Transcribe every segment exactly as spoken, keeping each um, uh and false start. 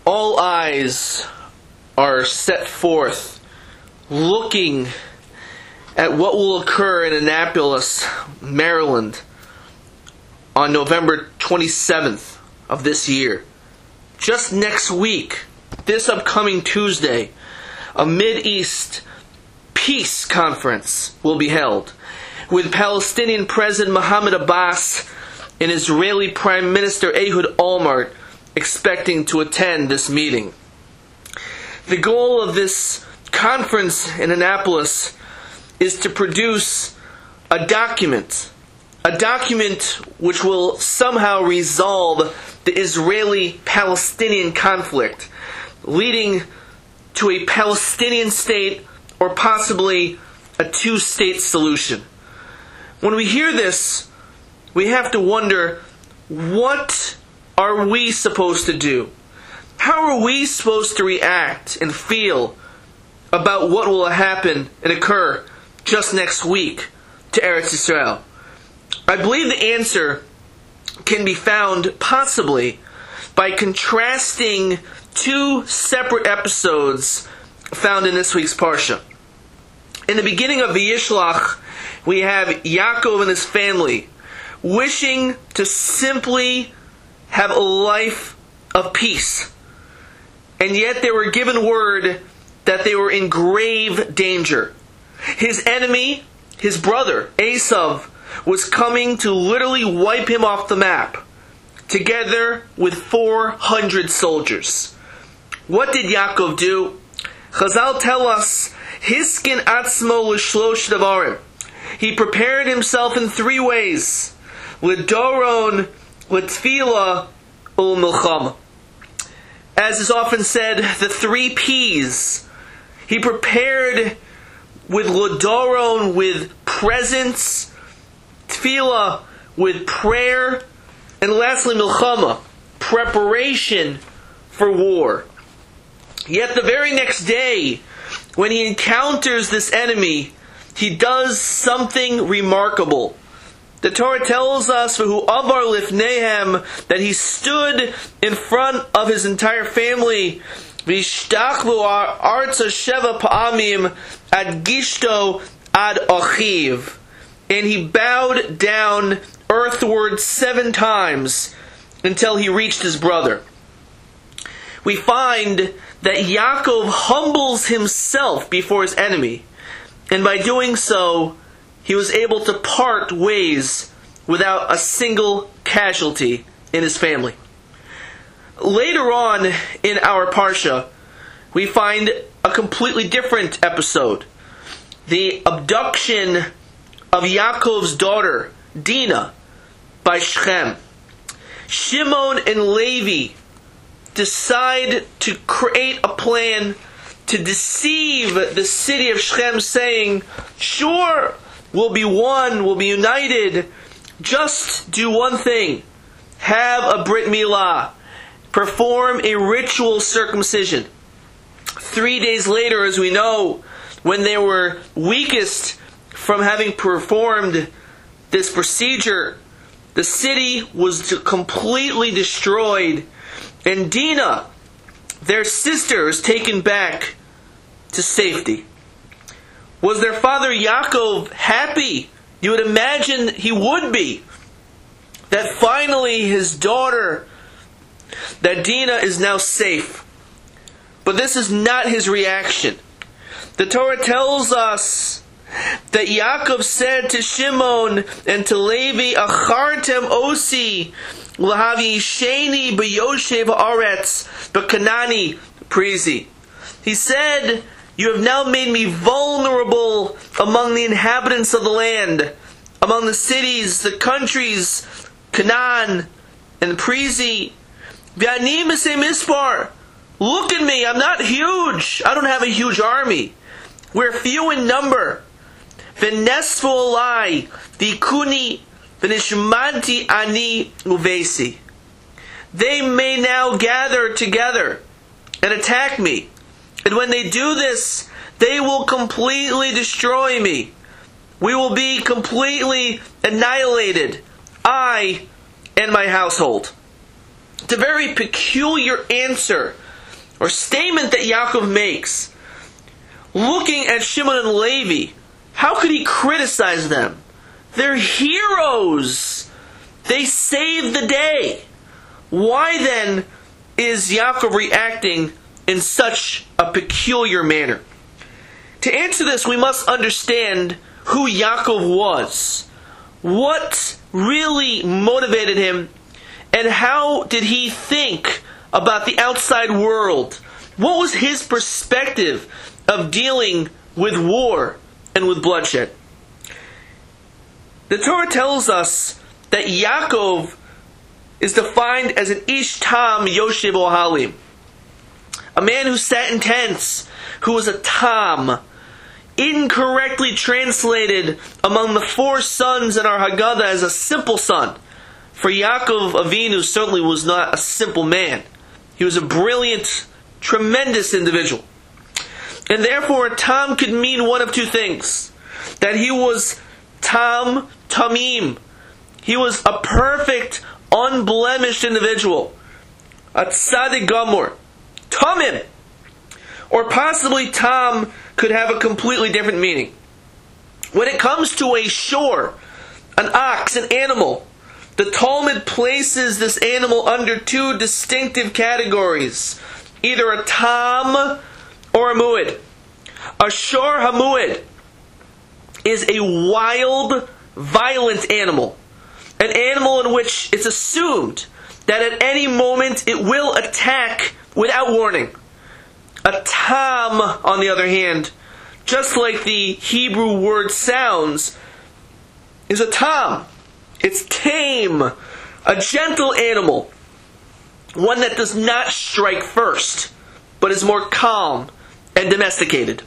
all eyes are set forth looking at what will occur in Annapolis, Maryland on November twenty-seventh of this year. Just next week, this upcoming Tuesday, a Mideast peace conference will be held with Palestinian President Mahmoud Abbas and Israeli Prime Minister Ehud Olmert expecting to attend this meeting. The goal of this conference in Annapolis is to produce a document, a document which will somehow resolve the Israeli-Palestinian conflict, leading to a Palestinian state or possibly a two-state solution. When we hear this, we have to wonder, what are we supposed to do? How are we supposed to react and feel about what will happen and occur just next week to Eretz Yisrael? I believe the answer can be found possibly by contrasting two separate episodes found in this week's Parsha. In the beginning of Vayishlach, we have Yaakov and his family wishing to simply have a life of peace. And yet they were given word that they were in grave danger. His enemy, his brother, Esav, was coming to literally wipe him off the map, together with four hundred soldiers. What did Yaakov do? Chazal tell us, Hiskin atzmo l'shlosh davarim. He prepared himself in three ways: l'doron, l'tfila, u'l'milchama. As is often said, the three P's. He prepared with l'doron, with presence, tefillah, with prayer, and lastly milchama, preparation for war. Yet the very next day, when he encounters this enemy, he does something remarkable. The Torah tells us, "V'hu avar lifnehem," that he stood in front of his entire family. V'ishtachvu arza sheva pa'amim ad gishto ad achiv. And he bowed down earthward seven times until he reached his brother. We find that Yaakov humbles himself before his enemy, and by doing so, he was able to part ways without a single casualty in his family. Later on in our Parsha, we find a completely different episode. The abduction of Yaakov's daughter, Dinah, by Shechem. Shimon and Levi decide to create a plan to deceive the city of Shechem, saying, "Sure, we'll be one, we'll be united. Just do one thing. Have a Brit Milah. Perform a ritual circumcision." Three days later, as we know, when they were weakest from having performed this procedure, the city was completely destroyed, and Dinah, their sister, is taken back to safety. Was their father Yaakov happy? You would imagine he would be, that finally his daughter, that Dinah, is now safe. But this is not his reaction. The Torah tells us that Yaakov said to Shimon and to Levi, "Achartem osi l'havisheni b'yoshev haaretz b'kanani prizi." He said, "You have now made me vulnerable among the inhabitants of the land, among the cities, the countries, Canaan and Prizi. V'ani misei mispar. Look at me, I'm not huge. I don't have a huge army. We're few in number. V'nesfu olai v'ikuni v'nishmanti ani uvesi." They may now gather together and attack me. And when they do this, they will completely destroy me. We will be completely annihilated, I and my household. It's a very peculiar answer or statement that Yaakov makes, looking at Shimon and Levi, how could he criticize them? They're heroes. They saved the day. Why then is Yaakov reacting in such a peculiar manner? To answer this, we must understand who Yaakov was. What really motivated him, and how did he think about the outside world? What was his perspective of dealing with war and with bloodshed? The Torah tells us that Yaakov is defined as an ish tam yoshev ohalim, a man who sat in tents, who was a tam, incorrectly translated among the four sons in our Haggadah as a simple son. For Yaakov Avinu certainly was not a simple man. He was a brilliant, tremendous individual. And therefore, a tam could mean one of two things. That he was tam tamim. He was a perfect, unblemished individual. A tzaddik gamor. Tamim. Or possibly tam could have a completely different meaning. When it comes to a shore, an ox, an animal, the Talmud places this animal under two distinctive categories. Either a tam or a muad. A shor hamuad is a wild, violent animal. An animal in which it's assumed that at any moment it will attack without warning. A tam, on the other hand, just like the Hebrew word sounds, is a tam. It's tame, a gentle animal, one that does not strike first, but is more calm and domesticated.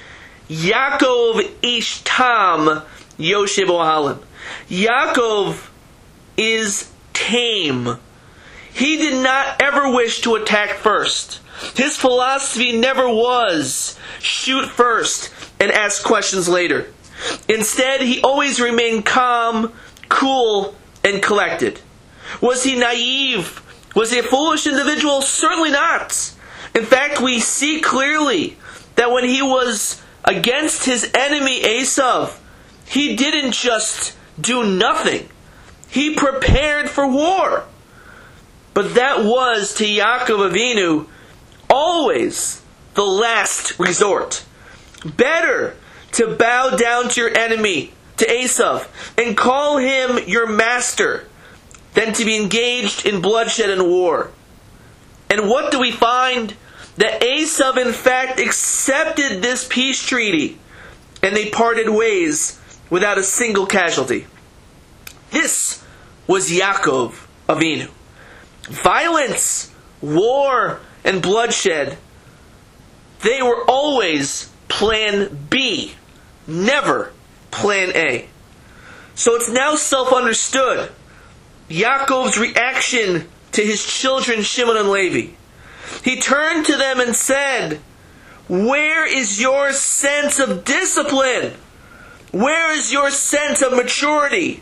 Yaakov ish tam yoshev ohalim. Yaakov is tame. He did not ever wish to attack first. His philosophy never was shoot first and ask questions later. Instead, he always remained calm, cool, and collected. Was he naive? Was he a foolish individual? Certainly not. In fact, we see clearly that when he was against his enemy Esav, he didn't just do nothing. He prepared for war. But that was to Yaakov Avinu always the last resort. Better to bow down to your enemy, to Esav, and call him your master, than to be engaged in bloodshed and war. And what do we find? That Esav in fact accepted this peace treaty, and they parted ways without a single casualty. This was Yaakov Avinu. Violence, war, and bloodshed, they were always plan B, never plan A. So it's now self-understood Yaakov's reaction to his children Shimon and Levi. He turned to them and said, "Where is your sense of discipline? Where is your sense of maturity?"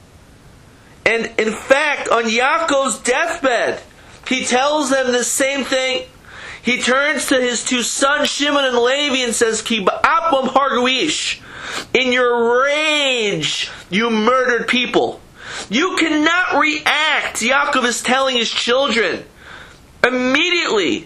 And in fact, on Yaakov's deathbed, he tells them the same thing. He turns to his two sons, Shimon and Levi, and says, "Ki ba'apam harguish." In your rage, you murdered people. You cannot react, Yaakov is telling his children, immediately,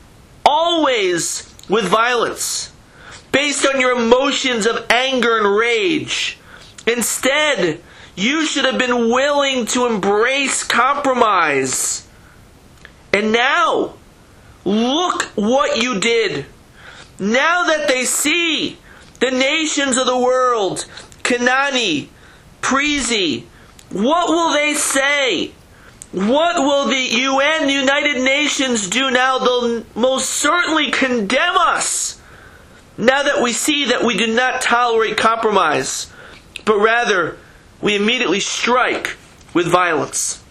always with violence, based on your emotions of anger and rage. Instead, you should have been willing to embrace compromise. And now, look what you did. Now that they see the nations of the world, Kanani, Prizi, what will they say? What will the U N, the United Nations, do now? They'll most certainly condemn us. Now that we see that we do not tolerate compromise, but rather we immediately strike with violence.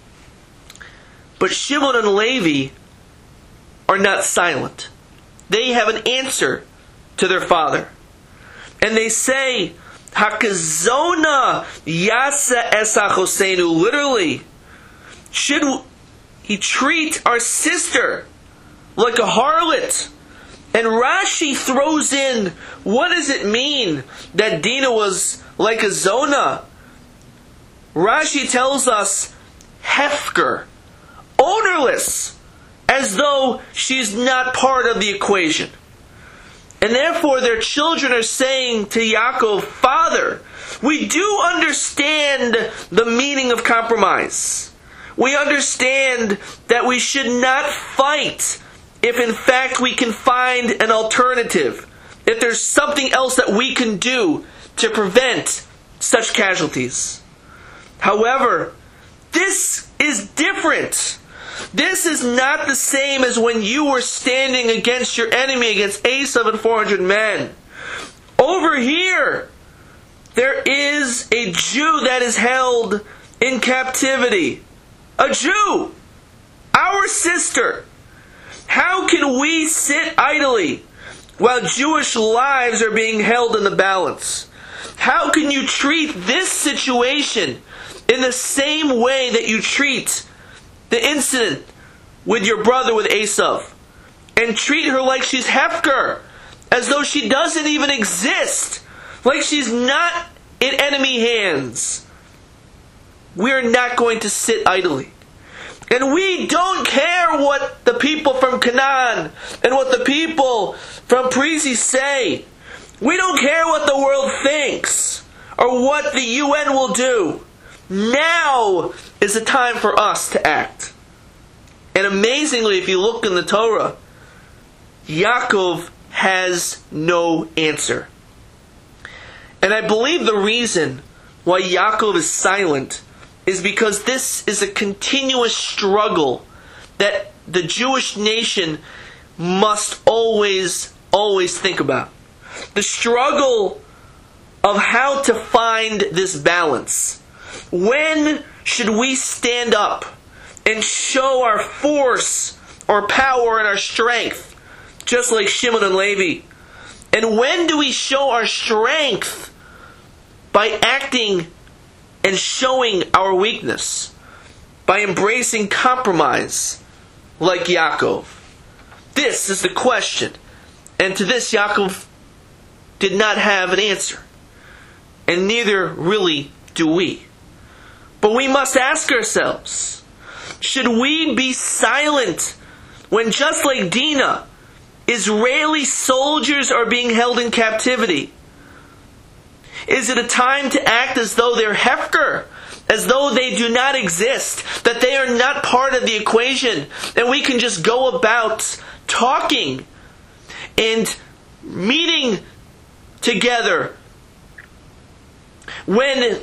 But Shimon and Levi are not silent. They have an answer to their father. And they say, Hakazona yasa esachosenu. Literally, should he treat our sister like a harlot. And Rashi throws in, what does it mean that Dinah was like a Zona? Rashi tells us, Hefker, ownerless, as though she's not part of the equation. And therefore their children are saying to Yaakov, Father, we do understand the meaning of compromise. We understand that we should not fight if in fact we can find an alternative, if there's something else that we can do to prevent such casualties. However, this is different. This is not the same as when you were standing against your enemy, against Esav and four hundred men. Over here, there is a Jew that is held in captivity. A Jew! Our sister! How can we sit idly while Jewish lives are being held in the balance? How can you treat this situation in the same way that you treat the incident with your brother, with Esav, and treat her like she's Hefker, as though she doesn't even exist, like she's not in enemy hands? We're not going to sit idly. And we don't care what the people from Canaan and what the people from Parisi say. We don't care what the world thinks or what the U N will do. Now is the time for us to act. And amazingly, if you look in the Torah, Yaakov has no answer. And I believe the reason why Yaakov is silent is because this is a continuous struggle that the Jewish nation must always, always think about. The struggle of how to find this balance. When should we stand up and show our force, our power, and our strength, just like Shimon and Levi? And when do we show our strength by acting and showing our weakness, by embracing compromise like Yaakov? This is the question. And to this, Yaakov did not have an answer. And neither really do we. But we must ask ourselves, should we be silent when, just like Dinah, Israeli soldiers are being held in captivity? Is it a time to act as though they're Hefker, as though they do not exist, that they are not part of the equation, and we can just go about talking and meeting together when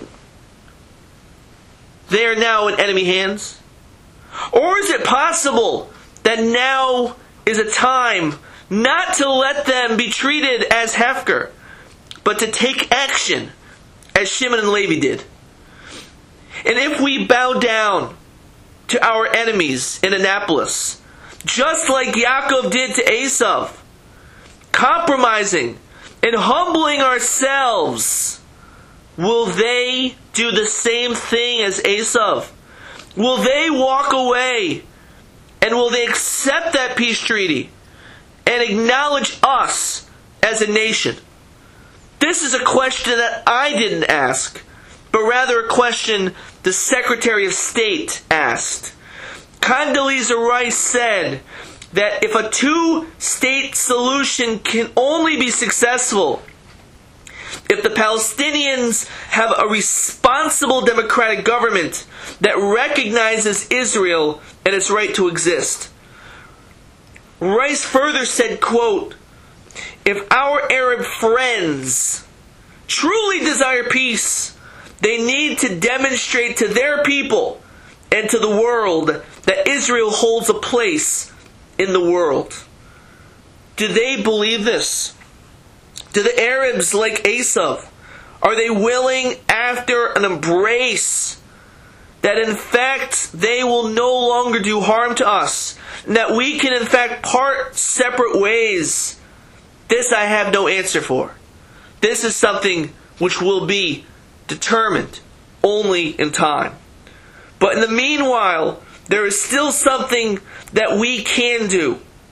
they are now in enemy hands? Or is it possible that now is a time not to let them be treated as Hefker, but to take action as Shimon and Levi did? And if we bow down to our enemies in Annapolis, just like Yaakov did to Esav, compromising and humbling ourselves, will they do the same thing as Esav? Will they walk away and will they accept that peace treaty and acknowledge us as a nation? This is a question that I didn't ask, but rather a question the Secretary of State asked. Condoleezza Rice said that if a two-state solution can only be successful if the Palestinians have a responsible democratic government that recognizes Israel and its right to exist. Rice further said, quote, if our Arab friends truly desire peace, they need to demonstrate to their people and to the world that Israel holds a place in the world. Do they believe this? Do the Arabs, like Esav, are they willing after an embrace that in fact they will no longer do harm to us, and that we can in fact part separate ways? This I have no answer for. This is something which will be determined only in time. But in the meanwhile, there is still something that we can do.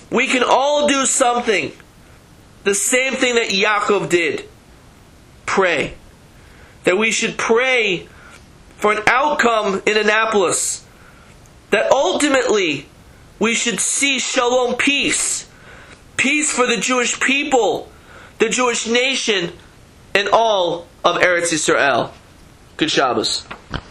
we can all do something. The same thing that Yaakov did. Pray. That we should pray for an outcome in Annapolis. That ultimately we should see shalom, peace. Peace for the Jewish people, the Jewish nation, and all of Eretz Yisrael. Good Shabbos.